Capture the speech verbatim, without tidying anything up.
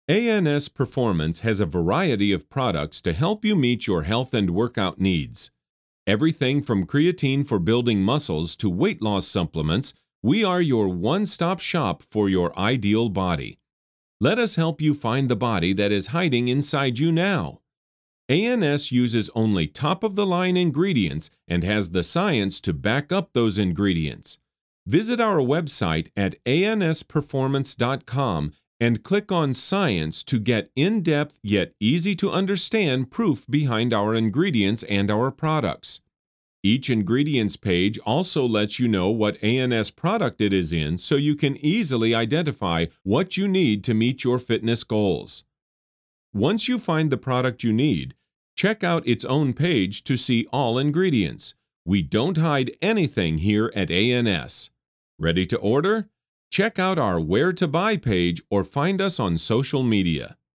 A N S Performance has a variety of products to help you meet your health and workout needs. Everything from creatine for building muscles to weight loss supplements, we are your one-stop shop for your ideal body. Let us help you find the body that is hiding inside you now. A N S uses only top-of-the-line ingredients and has the science to back up those ingredients. Visit our website at A N S performance dot com and click on Science to get in-depth yet easy-to-understand proof behind our ingredients and our products. Each ingredients page also lets you know what A N S product it is in so you can easily identify what you need to meet your fitness goals. Once you find the product you need, check out its own page to see all ingredients. We don't hide anything here at A N S. Ready to order? Check out our Where to Buy page or find us on social media.